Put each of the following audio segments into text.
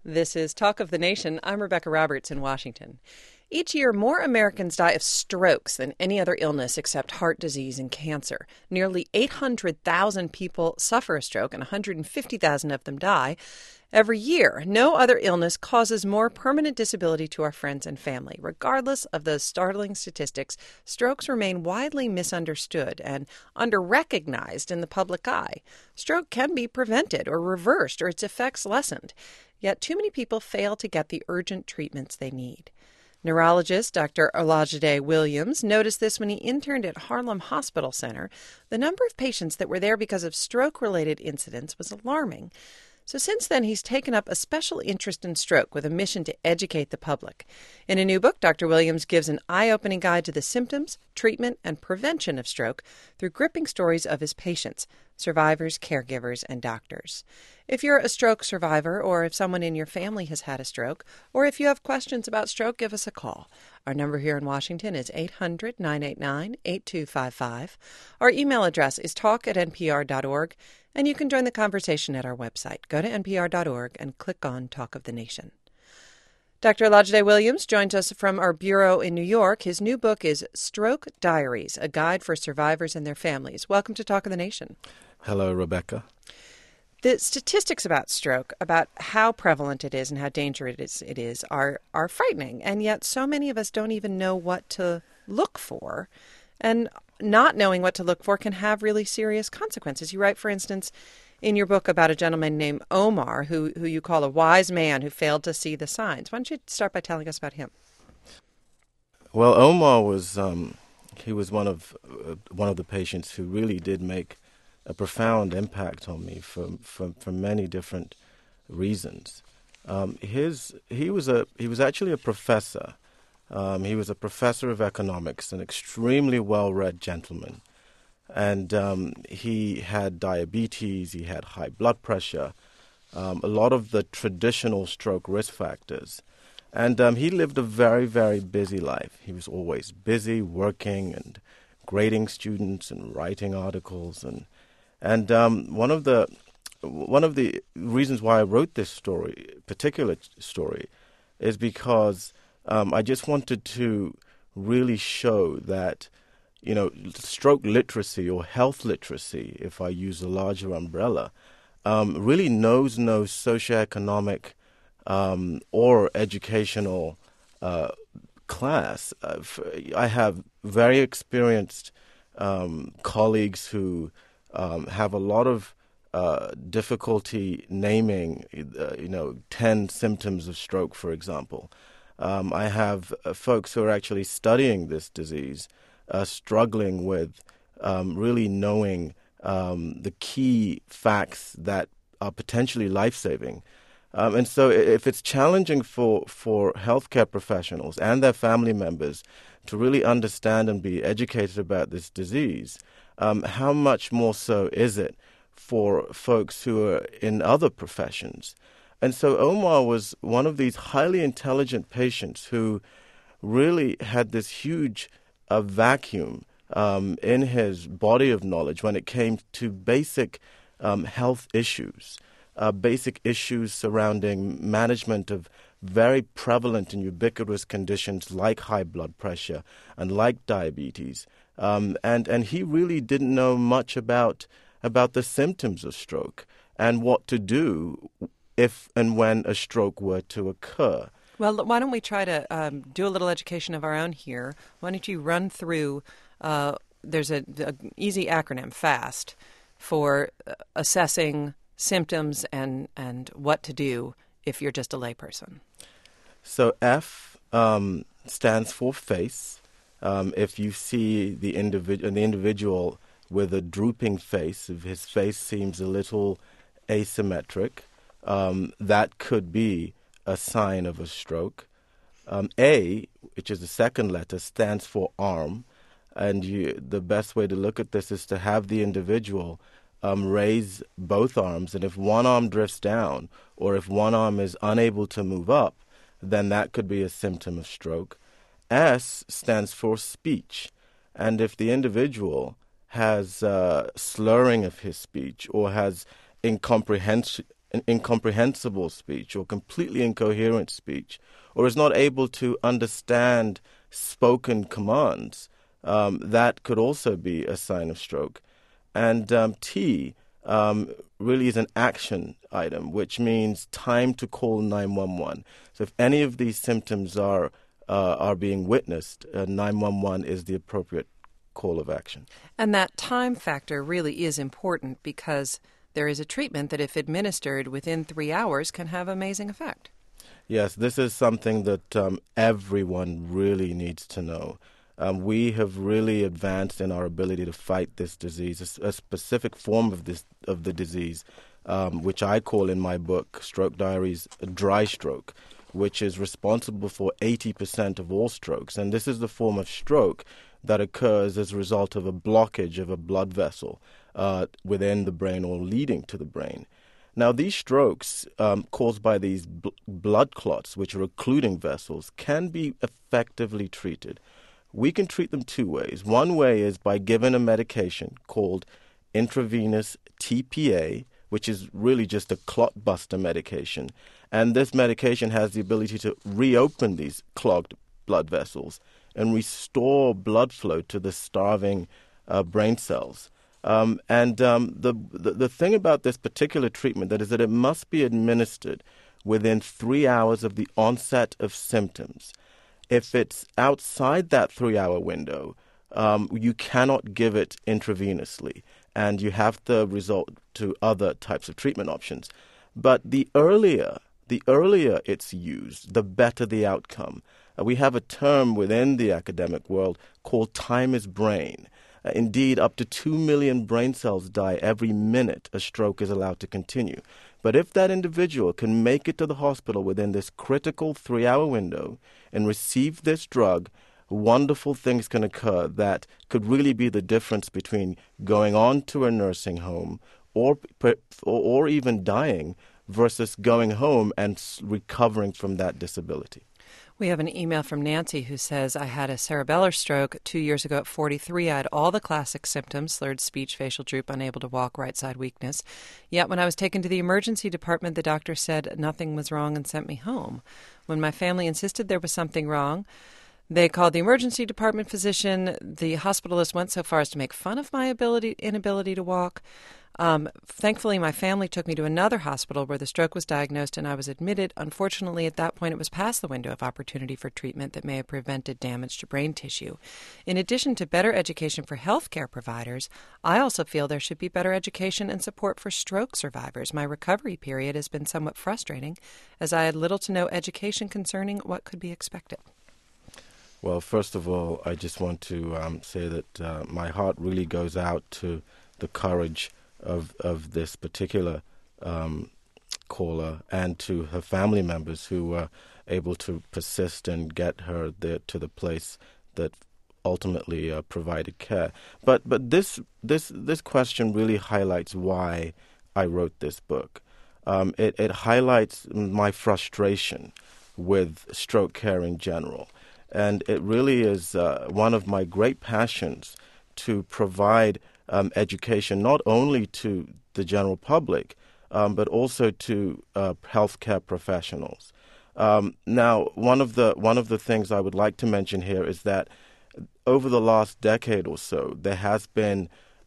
This is Talk of the Nation. I'm Rebecca Roberts in Washington. Each year, more Americans die of strokes than any other illness except heart disease and cancer. Nearly 800,000 people suffer a stroke and 150,000 of them die every year. No other illness causes more permanent disability to our friends and family. Regardless of those startling statistics, strokes remain widely misunderstood and under-recognized in the public eye. Stroke can be prevented or reversed or its effects lessened. Yet too many people fail to get the urgent treatments they need. Neurologist Dr. Olajide Williams noticed this when he interned at Harlem Hospital Center. The number of patients that were there because of stroke-related incidents was alarming. So since then, he's taken up a special interest in stroke with a mission to educate the public. In a new book, Dr. Williams gives an eye-opening guide to the symptoms, treatment, and prevention of stroke through gripping stories of his patients, survivors, caregivers, and doctors. If you're a stroke survivor, or if someone in your family has had a stroke, or if you have questions about stroke, give us a call. Our number here in Washington is 800-989-8255. Our email address is talk@npr.org, and you can join the conversation at our website. Go to npr.org and click on Talk of the Nation. Dr. Olajide Williams joins us from our bureau in New York. His new book is Stroke Diaries, a guide for survivors and their families. Welcome to Talk of the Nation. Hello, Rebecca. The statistics about stroke, about how prevalent it is and how dangerous it is, are frightening. And yet so many of us don't even know what to look for. And not knowing what to look for can have really serious consequences. You write, for instance, in your book about a gentleman named Omar, who you call a wise man who failed to see the signs. Why don't you start by telling us about him? Well, Omar was he was one of the patients who really did make a profound impact on me for many different reasons. He was actually a professor. He was a professor of economics, an extremely well-read gentleman. And he had diabetes, he had high blood pressure, a lot of the traditional stroke risk factors. And he lived a very, very busy life. He was always busy working and grading students and writing articles. And one of the reasons why I wrote this particular story, is because I just wanted to really show that, stroke literacy or health literacy, if I use a larger umbrella, really knows no socioeconomic or educational class. I have very experienced colleagues who have a lot of difficulty naming, 10 symptoms of stroke, for example. I have folks who are actually studying this disease, struggling with really knowing the key facts that are potentially life-saving. And so if it's challenging for healthcare professionals and their family members to really understand and be educated about this disease, how much more so is it for folks who are in other professions? And so Omar was one of these highly intelligent patients who really had this huge vacuum in his body of knowledge when it came to basic health issues, basic issues surrounding management of very prevalent and ubiquitous conditions like high blood pressure and like diabetes. And he really didn't know much about the symptoms of stroke and what to do if and when a stroke were to occur. Well, why don't we try to do a little education of our own here? Why don't you run through, there's an easy acronym, FAST, for assessing symptoms and what to do if you're just a layperson. So F stands for face. If you see the individual with a drooping face, if his face seems a little asymmetric, that could be a sign of a stroke. A, which is the second letter, stands for arm. And the best way to look at this is to have the individual raise both arms. And if one arm drifts down or if one arm is unable to move up, then that could be a symptom of stroke. S stands for speech. And if the individual has slurring of his speech or has incomprehension an incomprehensible speech or completely incoherent speech, or is not able to understand spoken commands, that could also be a sign of stroke. And T really is an action item, which means time to call 911. So if any of these symptoms are being witnessed, 911 is the appropriate call of action. And that time factor really is important because there is a treatment that, if administered within 3 hours, can have amazing effect. Yes, this is something that everyone really needs to know. We have really advanced in our ability to fight this disease, a specific form of the disease, which I call in my book, Stroke Diaries, dry stroke, which is responsible for 80% of all strokes. And this is the form of stroke that occurs as a result of a blockage of a blood vessel within the brain or leading to the brain. Now, these strokes caused by these blood clots, which are occluding vessels, can be effectively treated. We can treat them two ways. One way is by giving a medication called intravenous TPA, which is really just a clot buster medication. And this medication has the ability to reopen these clogged blood vessels and restore blood flow to the starving brain cells. The thing about this particular treatment is that it must be administered within 3 hours of the onset of symptoms. If it's outside that 3-hour window, you cannot give it intravenously, and you have to resort to other types of treatment options. But the earlier it's used, the better the outcome. We have a term within the academic world called time is brain. Indeed, up to 2 million brain cells die every minute a stroke is allowed to continue. But if that individual can make it to the hospital within this critical 3-hour window and receive this drug, wonderful things can occur that could really be the difference between going on to a nursing home or even dying versus going home and recovering from that disability. We have an email from Nancy who says, I had a cerebellar stroke 2 years ago at 43. I had all the classic symptoms, slurred speech, facial droop, unable to walk, right side weakness. Yet when I was taken to the emergency department, the doctor said nothing was wrong and sent me home. When my family insisted there was something wrong, they called the emergency department physician. The hospitalist went so far as to make fun of my inability to walk. Thankfully, my family took me to another hospital where the stroke was diagnosed and I was admitted. Unfortunately, at that point, it was past the window of opportunity for treatment that may have prevented damage to brain tissue. In addition to better education for healthcare providers, I also feel there should be better education and support for stroke survivors. My recovery period has been somewhat frustrating, as I had little to no education concerning what could be expected. Well, first of all, I just want to say that my heart really goes out to the courage of this particular caller and to her family members who were able to persist and get her there to the place that ultimately provided care. But this question really highlights why I wrote this book. It highlights my frustration with stroke care in general. And it really is one of my great passions to provide education not only to the general public, but also to healthcare professionals. Now, one of the things I would like to mention here is that over the last decade or so, there has been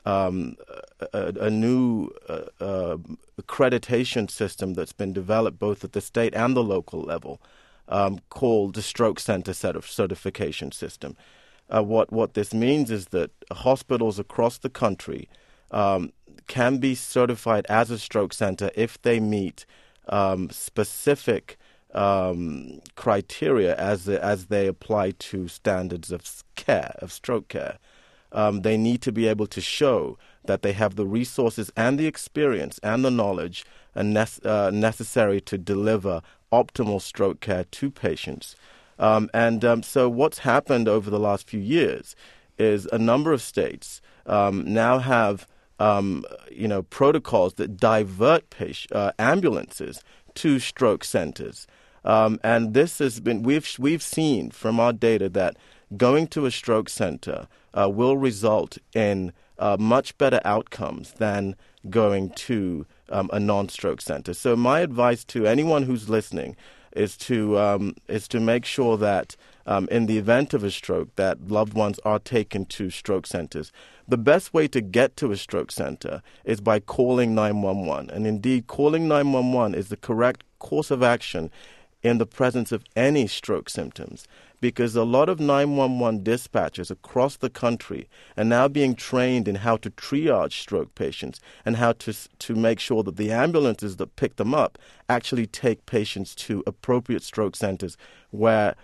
a new accreditation system that's been developed both at the state and the local level, called the Stroke Center Certification System. What this means is that hospitals across the country can be certified as a stroke center if they meet specific criteria as they apply to standards of care, of stroke care. They need to be able to show that they have the resources and the experience and the knowledge necessary to deliver optimal stroke care to patients. So what's happened over the last few years is a number of states now have protocols that divert ambulances to stroke centers. And this has been we've seen from our data that going to a stroke center will result in much better outcomes than going to a non-stroke center. So my advice to anyone who's listening is to make sure that in the event of a stroke, that loved ones are taken to stroke centers. The best way to get to a stroke center is by calling 911. And indeed, calling 911 is the correct course of action in the presence of any stroke symptoms, because a lot of 911 dispatchers across the country are now being trained in how to triage stroke patients and how to make sure that the ambulances that pick them up actually take patients to appropriate stroke centers where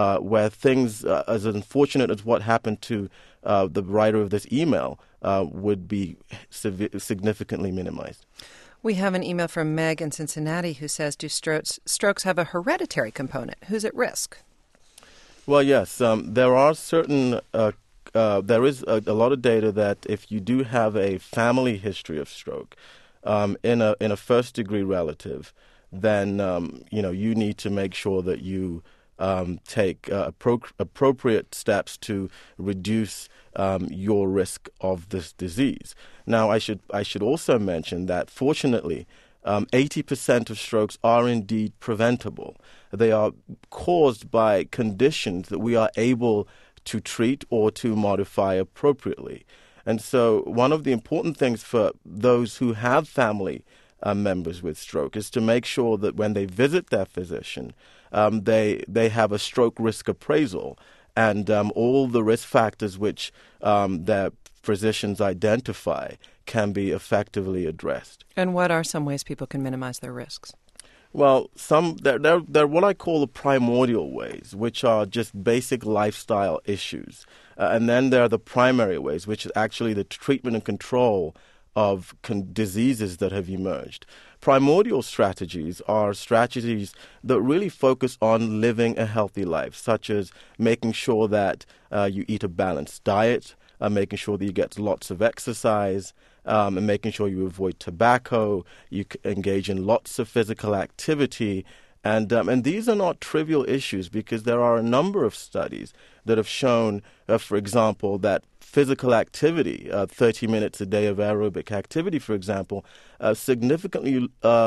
things as unfortunate as what happened to the writer of this email would be significantly minimized. We have an email from Meg in Cincinnati who says, do strokes have a hereditary component? Who's at risk? Well, yes. There are certain. There is a lot of data that if you do have a family history of stroke in a first degree relative, then you need to make sure that you take appropriate steps to reduce your risk of this disease. Now, I should also mention that fortunately, 80% of strokes are indeed preventable. They are caused by conditions that we are able to treat or to modify appropriately. And so one of the important things for those who have family members with stroke is to make sure that when they visit their physician, they have a stroke risk appraisal and all the risk factors which their physicians identify can be effectively addressed. And what are some ways people can minimize their risks? Well, they're what I call the primordial ways, which are just basic lifestyle issues. And then there are the primary ways, which is actually the treatment and control of diseases that have emerged. Primordial strategies are strategies that really focus on living a healthy life, such as making sure that you eat a balanced diet, making sure that you get lots of exercise, and making sure you avoid tobacco, you engage in lots of physical activity. And these are not trivial issues because there are a number of studies that have shown, for example, that physical activity, 30 minutes a day of aerobic activity, for example, significantly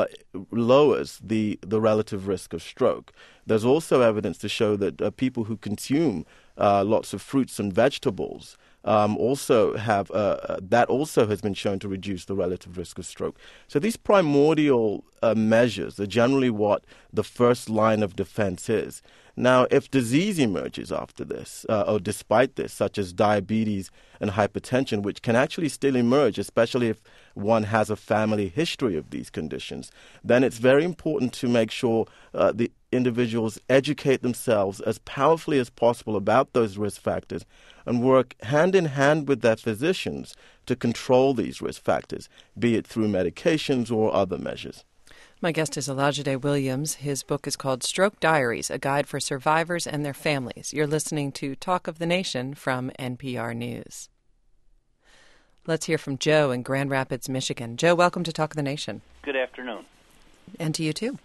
lowers the relative risk of stroke. There's also evidence to show that people who consume lots of fruits and vegetables also have that also has been shown to reduce the relative risk of stroke. So these primordial measures are generally what the first line of defense is. Now, if disease emerges after this, or despite this, such as diabetes and hypertension, which can actually still emerge, especially if one has a family history of these conditions, then it's very important to make sure the individuals educate themselves as powerfully as possible about those risk factors and work hand in hand with their physicians to control these risk factors, be it through medications or other measures. My guest is Olajide Williams. His book is called Stroke Diaries, A Guide for Survivors and Their Families. You're listening to Talk of the Nation from NPR News. Let's hear from Joe in Grand Rapids, Michigan. Joe, welcome to Talk of the Nation. Good afternoon. And to you, too.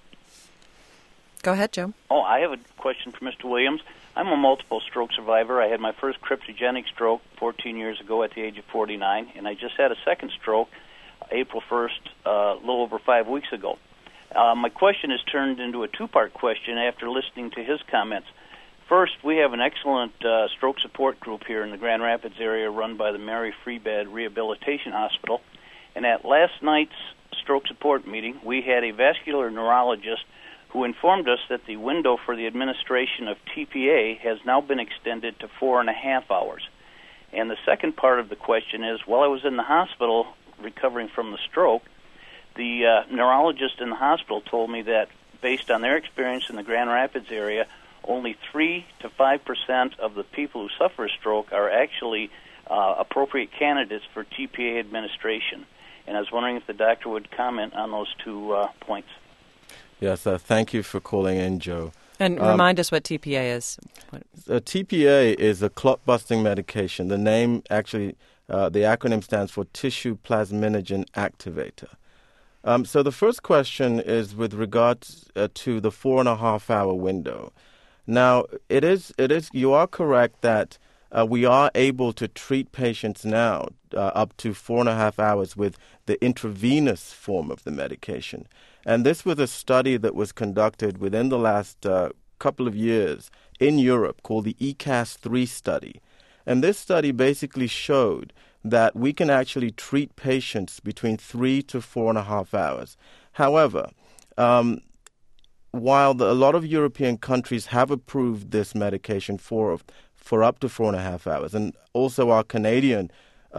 Go ahead, Joe. Oh, I have a question for Mr. Williams. I'm a multiple stroke survivor. I had my first cryptogenic stroke 14 years ago at the age of 49, and I just had a second stroke April 1st, a little over 5 weeks ago. My question has turned into a two-part question after listening to his comments. First, we have an excellent stroke support group here in the Grand Rapids area run by the Mary Freebad Rehabilitation Hospital. And at last night's stroke support meeting, we had a vascular neurologist who informed us that the window for the administration of TPA has now been extended to 4.5 hours. And the second part of the question is, while I was in the hospital recovering from the stroke, the neurologist in the hospital told me that based on their experience in the Grand Rapids area, only 3 to 5% of the people who suffer a stroke are actually appropriate candidates for TPA administration. And I was wondering if the doctor would comment on those 2 points. Yes, thank you for calling in, Joe. And remind us what TPA is. TPA is a clot-busting medication. The name actually, the acronym stands for Tissue Plasminogen Activator. So the first question is with regards to the 4.5 hour window. Now, it is. You are correct that we are able to treat patients now up to 4.5 hours with the intravenous form of the medication. And this was a study that was conducted within the last couple of years in Europe called the ECAS-3 study. And this study basically showed that we can actually treat patients between 3 to 4.5 hours. However, while a lot of European countries have approved this medication for up to 4.5 hours, and also our Canadian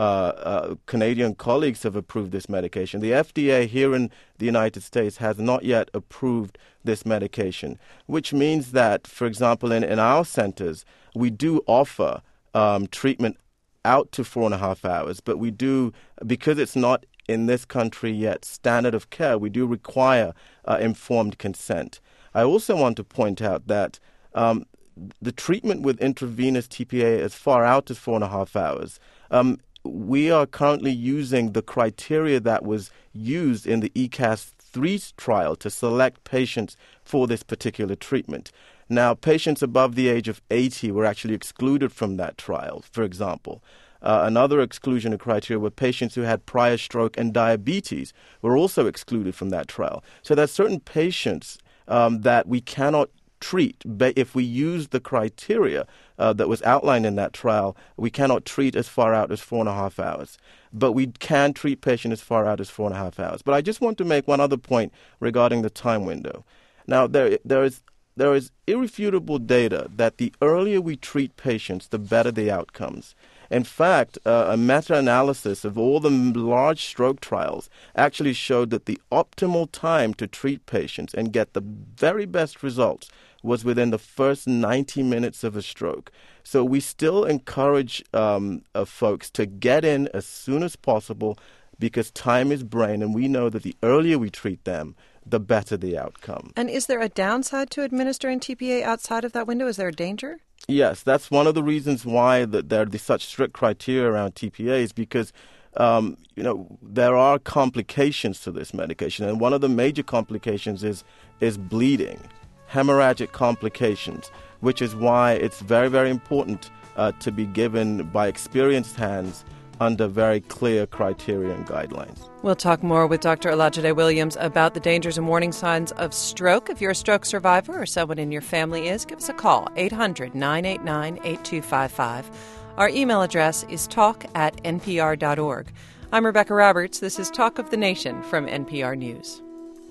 colleagues have approved this medication, the FDA here in the United States has not yet approved this medication, which means that, for example, in our centers, we do offer treatment out to 4.5 hours, but we do, because it's not in this country yet standard of care, we do require informed consent. I also want to point out that the treatment with intravenous TPA as far out as 4.5 hours, we are currently using the criteria that was used in the ECAS-3 trial to select patients for this particular treatment. Now, patients above the age of 80 were actually excluded from that trial, for example. Another exclusion criteria were patients who had prior stroke and diabetes were also excluded from that trial. So there are certain patients that we cannot treat. But if we use the criteria that was outlined in that trial, we cannot treat as far out as 4.5 hours. But we can treat patients as far out as 4.5 hours. But I just want to make one other point regarding the time window. Now, there is irrefutable data that the earlier we treat patients, the better the outcomes. In fact, a meta-analysis of all the large stroke trials actually showed that the optimal time to treat patients and get the very best results was within the first 90 minutes of a stroke. So we still encourage folks to get in as soon as possible because time is brain, and we know that the earlier we treat them, the better the outcome. And is there a downside to administering TPA outside of that window? Is there a danger? Yes, that's one of the reasons why there are such strict criteria around TPAs, because there are complications to this medication, and one of the major complications is bleeding, hemorrhagic complications, which is why it's very, very important to be given by experienced hands under very clear criteria and guidelines. We'll talk more with Dr. Olajide Williams about the dangers and warning signs of stroke. If you're a stroke survivor or someone in your family is, give us a call, 800-989-8255. Our email address is talk@npr.org. I'm Rebecca Roberts. This is Talk of the Nation from NPR News.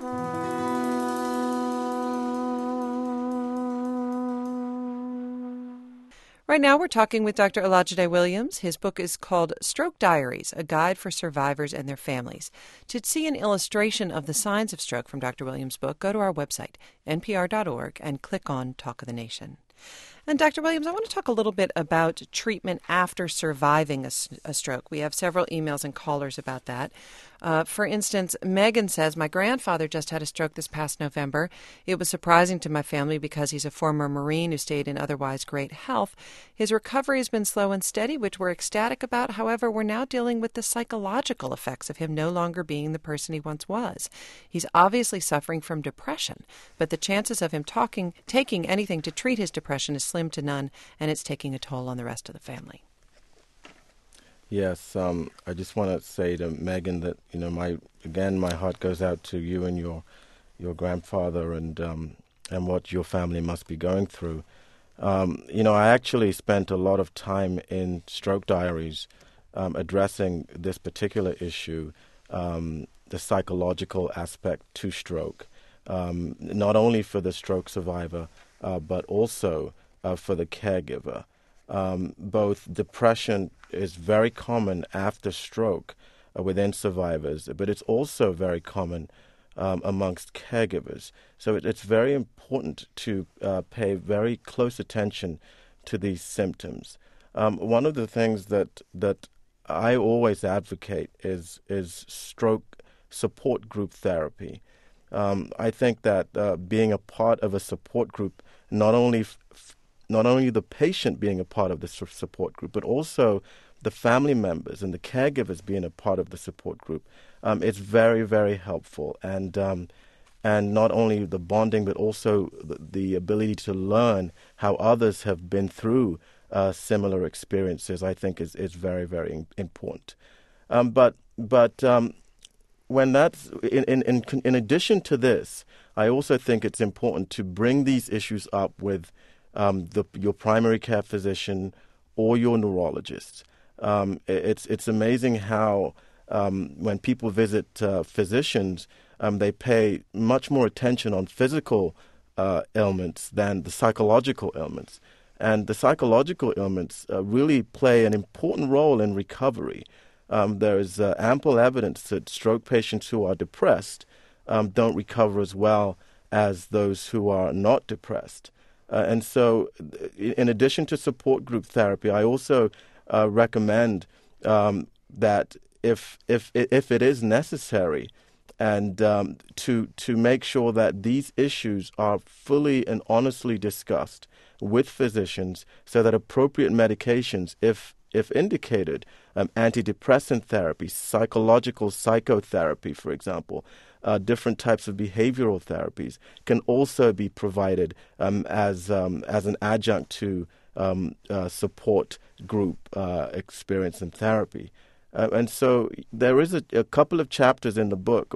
Right now, we're talking with Dr. Olajide Williams. His book is called Stroke Diaries, A Guide for Survivors and Their Families. To see an illustration of the signs of stroke from Dr. Williams' book, go to our website, npr.org, and click on Talk of the Nation. And Dr. Williams, I want to talk a little bit about treatment after surviving a stroke. We have several emails and callers about that. For instance, Megan says, my grandfather just had a stroke this past November. It was surprising to my family because he's a former Marine who stayed in otherwise great health. His recovery has been slow and steady, which we're ecstatic about. However, we're now dealing with the psychological effects of him no longer being the person he once was. He's obviously suffering from depression, but the chances of him taking anything to treat his depression is slim to none, and it's taking a toll on the rest of the family. Yes, I just want to say to Megan that my heart goes out to you and your grandfather and what your family must be going through. I actually spent a lot of time in Stroke Diaries addressing this particular issue, the psychological aspect to stroke, not only for the stroke survivor but also for the caregiver. Both depression is very common after stroke within survivors, but it's also very common amongst caregivers. So it's very important to pay very close attention to these symptoms. One of the things that I always advocate is stroke support group therapy. I think that being a part of a support group, not only the patient being a part of the support group, but also the family members and the caregivers being a part of the support group, it's very, very helpful. And not only the bonding, but also the ability to learn how others have been through similar experiences, I think is very, very important. But when that's in addition to this, I also think it's important to bring these issues up with your primary care physician or your neurologist. It's amazing how when people visit physicians, they pay much more attention on physical ailments than the psychological ailments. And the psychological ailments really play an important role in recovery. There is ample evidence that stroke patients who are depressed don't recover as well as those who are not depressed. And so in addition to support group therapy, I also recommend that if it is necessary, and to make sure that these issues are fully and honestly discussed with physicians so that appropriate medications, if indicated, antidepressant therapy, psychological psychotherapy, for example, different types of behavioral therapies can also be provided as an adjunct to support group experience in therapy. And so there is a couple of chapters in the book.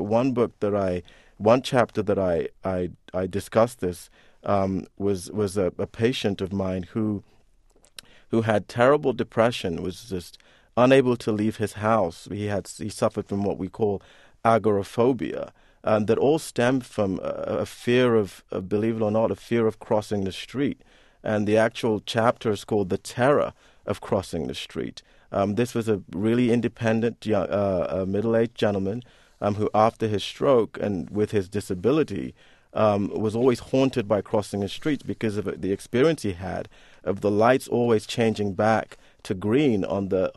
One chapter that I discussed this was a patient of mine who had terrible depression, was just unable to leave his house. He suffered from what we call agoraphobia, that all stemmed from a fear of, believe it or not, a fear of crossing the street. And the actual chapter is called The Terror of Crossing the Street. This was a really independent middle-aged gentleman who, after his stroke and with his disability, was always haunted by crossing the streets because of the experience he had of the lights always changing back to green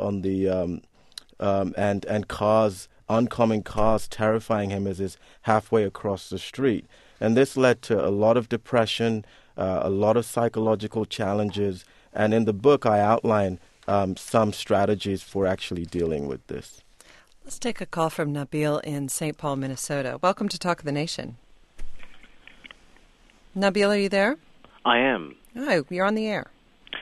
and cars, oncoming cars, terrifying him as he's halfway across the street. And this led to a lot of depression, a lot of psychological challenges. And in the book, I outline some strategies for actually dealing with this. Let's take a call from Nabil in St. Paul, Minnesota. Welcome to Talk of the Nation. Nabil, are you there? I am. Hi, you're on the air.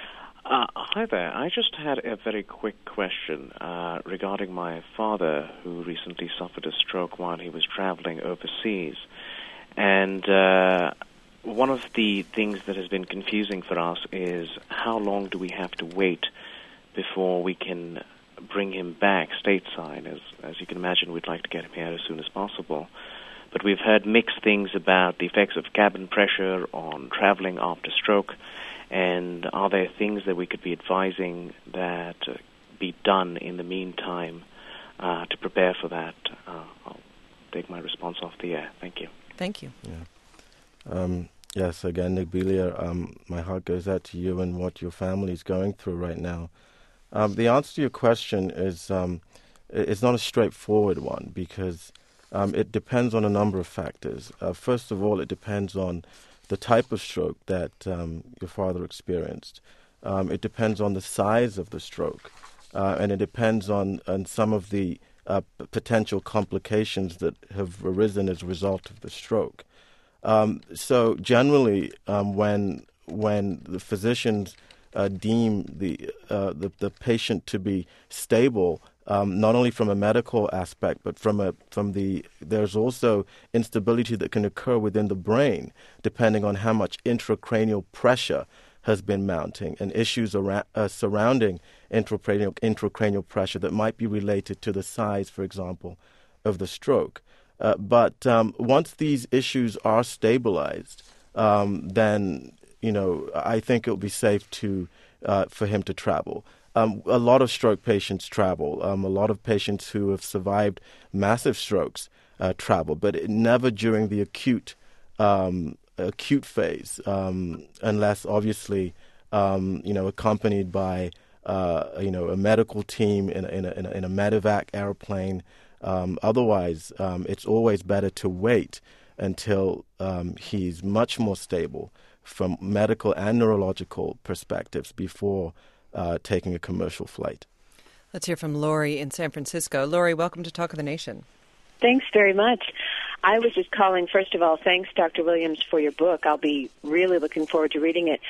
Hi there. I just had a very quick question regarding my father, who recently suffered a stroke while he was traveling overseas. And one of the things that has been confusing for us is how long do we have to wait before we can bring him back stateside? As you can imagine, we'd like to get him here as soon as possible. But we've heard mixed things about the effects of cabin pressure on traveling after stroke. And are there things that we could be advising that be done in the meantime to prepare for that? I'll take my response off the air. Thank you. Thank you. Yeah. Yes, again, Nabilia, my heart goes out to you and what your family is going through right now. The answer to your question is it's not a straightforward one because it depends on a number of factors. First of all, it depends on the type of stroke that your father experienced. It depends on the size of the stroke, and it depends on some of the potential complications that have arisen as a result of the stroke. So generally, when the physicians deem the patient to be stable, not only from a medical aspect, but there's also instability that can occur within the brain, depending on how much intracranial pressure has been mounting, and issues surrounding intracranial pressure that might be related to the size, for example, of the stroke. But once these issues are stabilized, then I think it will be safe for him to travel. A lot of stroke patients travel. A lot of patients who have survived massive strokes travel, but never during the acute phase, unless obviously accompanied by a medical team in a medevac airplane. Otherwise, it's always better to wait until he's much more stable from medical and neurological perspectives before taking a commercial flight. Let's hear from Lori in San Francisco. Lori, welcome to Talk of the Nation. Thanks very much. I was just calling, first of all, thanks, Dr. Williams, for your book. I'll be really looking forward to reading it.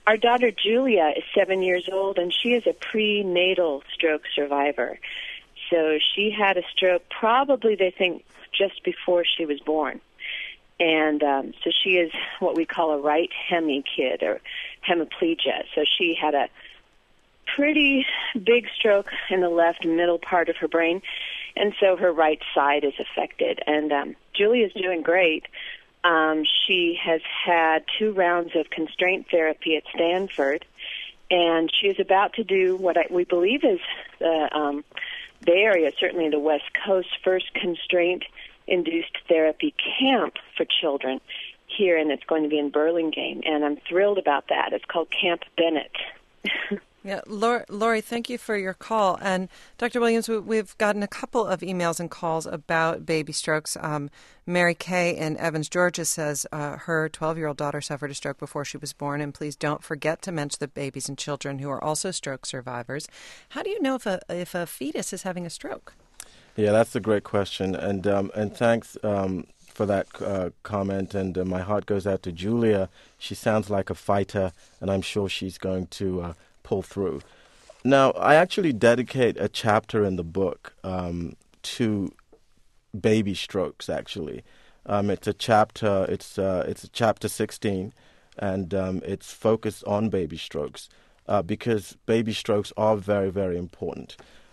Our daughter Julia is 7 years old, and she is a prenatal stroke survivor. So she had a stroke probably, they think, just before she was born. And so she is what we call a right hemi kid, or hemiplegia. So she had a pretty big stroke in the left middle part of her brain, and so her right side is affected. And Julia's doing great. She has had 2 rounds of constraint therapy at Stanford, and she is about to do what we believe is the Bay Area, certainly the West Coast, first constraint-induced therapy camp for children here, and it's going to be in Burlingame, and I'm thrilled about that. It's called Camp Bennett. Yeah, Lori, thank you for your call. And Dr. Williams, we've gotten a couple of emails and calls about baby strokes. Mary Kay in Evans, Georgia says her 12-year-old daughter suffered a stroke before she was born, and please don't forget to mention the babies and children who are also stroke survivors. How do you know if a fetus is having a stroke? Yeah, that's a great question, and thanks for that comment. And my heart goes out to Julia. She sounds like a fighter, and I'm sure she's going to pull through. Now, I actually dedicate a chapter in the book to baby strokes. Actually, it's a chapter. It's chapter 16, and it's focused on baby strokes because baby strokes are very, very important.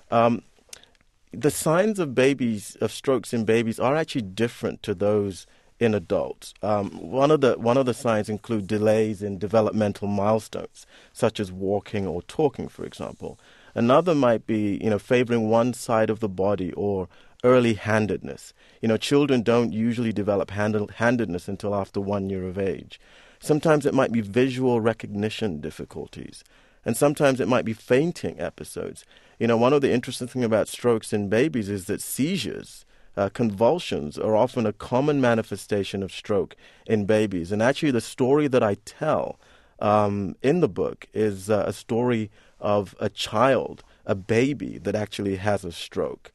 The signs of strokes in babies are actually different to those in adults. One of the signs include delays in developmental milestones, such as walking or talking, for example. Another might be, favoring one side of the body or early-handedness. Children don't usually develop handedness until after 1 year of age. Sometimes it might be visual recognition difficulties, and sometimes it might be fainting episodes. One of the interesting things about strokes in babies is that seizures, convulsions, are often a common manifestation of stroke in babies. And actually the story that I tell in the book is a story of a child, a baby, that actually has a stroke.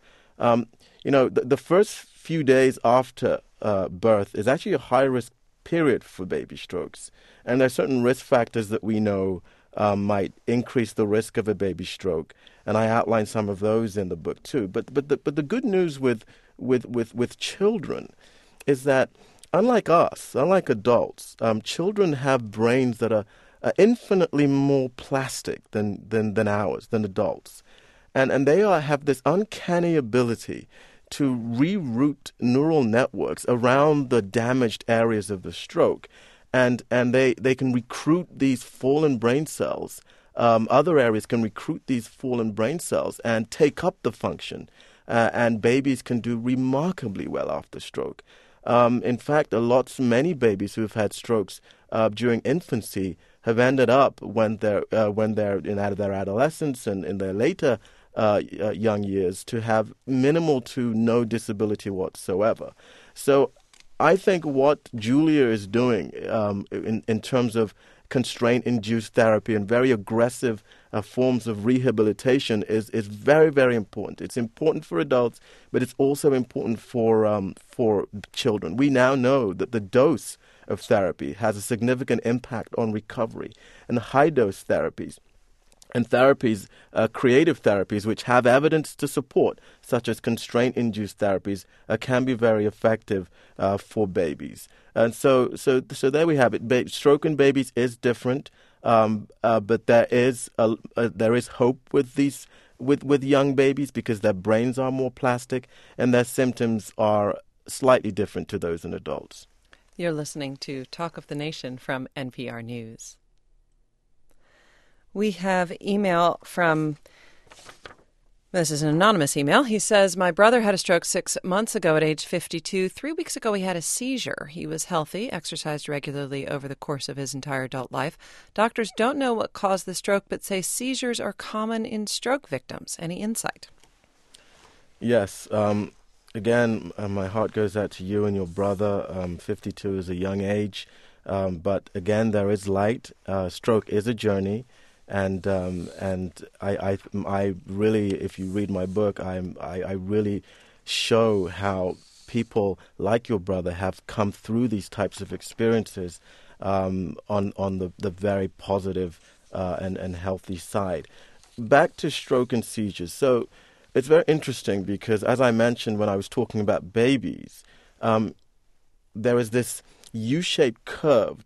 The first few days after birth is actually a high-risk period for baby strokes. And there are certain risk factors that we know might increase the risk of a baby stroke, and I outline some of those in the book too. But the good news with children is that unlike us, unlike adults, children have brains that are infinitely more plastic than ours, than adults, and they have this uncanny ability to reroute neural networks around the damaged areas of the stroke. And they can recruit these fallen brain cells. Other areas can recruit these fallen brain cells and take up the function. And babies can do remarkably well after stroke. In fact, many babies who have had strokes during infancy have ended up when they're out of their adolescence and in their later young years to have minimal to no disability whatsoever. So I think what Julia is doing in terms of constraint-induced therapy and very aggressive forms of rehabilitation is very, very important. It's important for adults, but it's also important for children. We now know that the dose of therapy has a significant impact on recovery, and high-dose therapies and therapies, creative therapies, which have evidence to support, such as constraint-induced therapies, can be very effective for babies. And so there we have it. Stroke in babies is different, but there is hope with young babies because their brains are more plastic and their symptoms are slightly different to those in adults. You're listening to Talk of the Nation from NPR News. We have email from, this is an anonymous email. He says, my brother had a stroke 6 months ago at age 52. 3 weeks ago, he had a seizure. He was healthy, exercised regularly over the course of his entire adult life. Doctors don't know what caused the stroke, but say seizures are common in stroke victims. Any insight? Yes. Again, my heart goes out to you and your brother. 52 is a young age. But again, there is light. Stroke is a journey. And I really, if you read my book, I really show how people like your brother have come through these types of experiences on the very positive and healthy side. Back to stroke and seizures. So it's very interesting because, as I mentioned when I was talking about babies, there is this U-shaped curve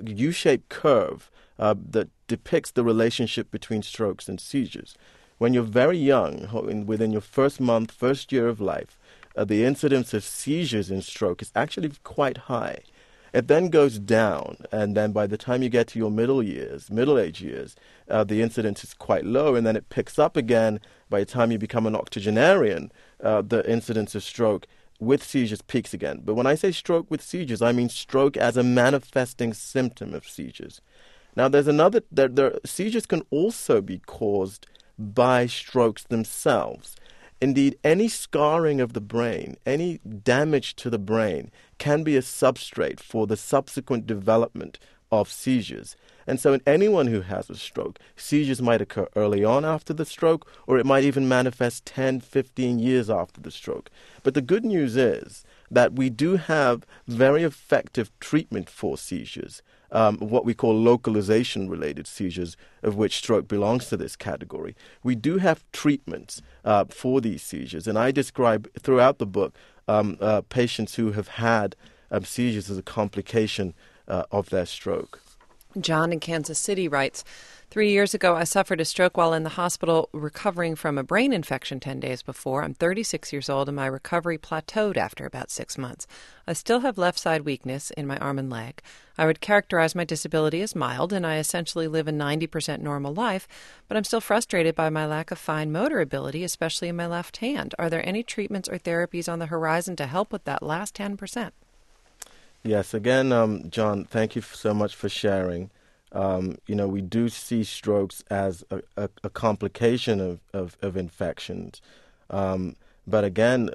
that depicts the relationship between strokes and seizures. When you're very young, within your first month, first year of life, the incidence of seizures in stroke is actually quite high. It then goes down, and then by the time you get to your middle-age years, the incidence is quite low, and then it picks up again. By the time you become an octogenarian, the incidence of stroke with seizures peaks again. But when I say stroke with seizures, I mean stroke as a manifesting symptom of seizures. Now, there's seizures can also be caused by strokes themselves. Indeed, any scarring of the brain, any damage to the brain can be a substrate for the subsequent development of seizures. And so in anyone who has a stroke, seizures might occur early on after the stroke, or it might even manifest 10, 15 years after the stroke. But the good news is that we do have very effective treatment for seizures, what we call localization-related seizures, of which stroke belongs to this category. We do have treatments for these seizures, and I describe throughout the book patients who have had seizures as a complication of their stroke. John in Kansas City writes, 3 years ago, I suffered a stroke while in the hospital recovering from a brain infection 10 days before. I'm 36 years old and my recovery plateaued after about 6 months. I still have left side weakness in my arm and leg. I would characterize my disability as mild and I essentially live a 90% normal life, but I'm still frustrated by my lack of fine motor ability, especially in my left hand. Are there any treatments or therapies on the horizon to help with that last 10%? Yes, again, John, thank you so much for sharing. We do see strokes as a complication of infections. But again,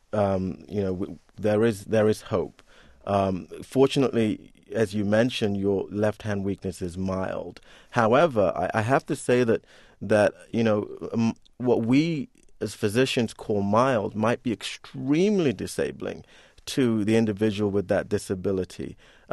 there is hope. Fortunately, as you mentioned, your left-hand weakness is mild. However, I have to say that what we as physicians call mild might be extremely disabling to the individual with that disability.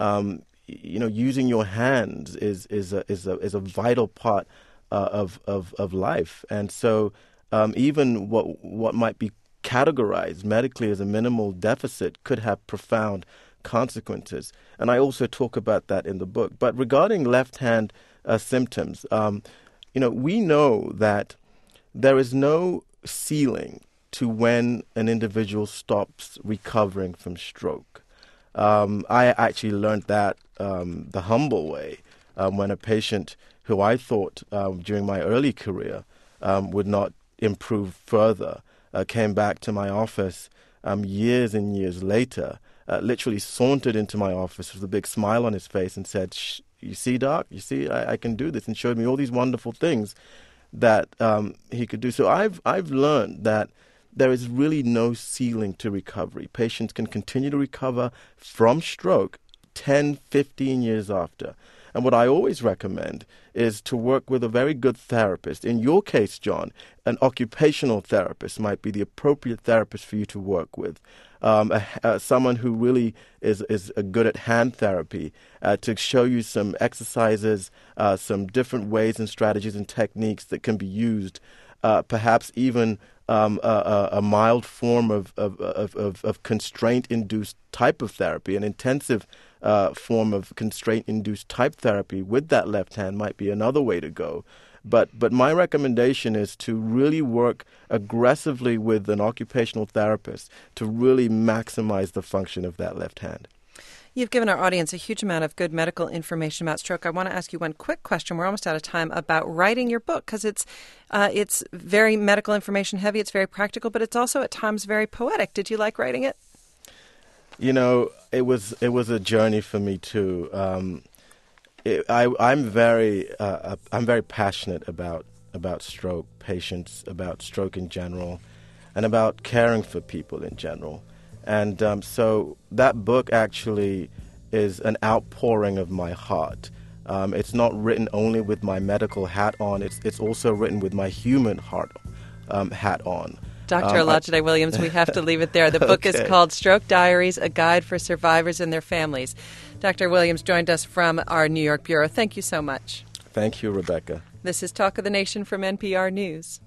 Using your hands is a vital part of life, and so even what might be categorized medically as a minimal deficit could have profound consequences. And I also talk about that in the book. But regarding left-hand symptoms, we know that there is no ceiling to when an individual stops recovering from stroke. I actually learned that the humble way when a patient who I thought during my early career would not improve further came back to my office years and years later, literally sauntered into my office with a big smile on his face and said, "You see, Doc, you see, I can do this," and showed me all these wonderful things that he could do. So I've learned that there is really no ceiling to recovery. Patients can continue to recover from stroke 10, 15 years after. And what I always recommend is to work with a very good therapist. In your case, John, an occupational therapist might be the appropriate therapist for you to work with. Someone who really is good at hand therapy to show you some exercises, some different ways and strategies and techniques that can be used, perhaps even a mild form of constraint-induced type of therapy, an intensive form of constraint-induced type therapy with that left hand might be another way to go. But my recommendation is to really work aggressively with an occupational therapist to really maximize the function of that left hand. You've given our audience a huge amount of good medical information about stroke. I want to ask you one quick question. We're almost out of time about writing your book because it's very medical information heavy. It's very practical, but it's also at times very poetic. Did you like writing it? It was a journey for me too. I'm very passionate about stroke patients, about stroke in general, and about caring for people in general. And so that book actually is an outpouring of my heart. It's not written only with my medical hat on. It's also written with my human heart hat on. Dr. Olajide Williams, we have to leave it there. The book is called Stroke Diaries, A Guide for Survivors and Their Families. Dr. Williams joined us from our New York bureau. Thank you so much. Thank you, Rebecca. This is Talk of the Nation from NPR News.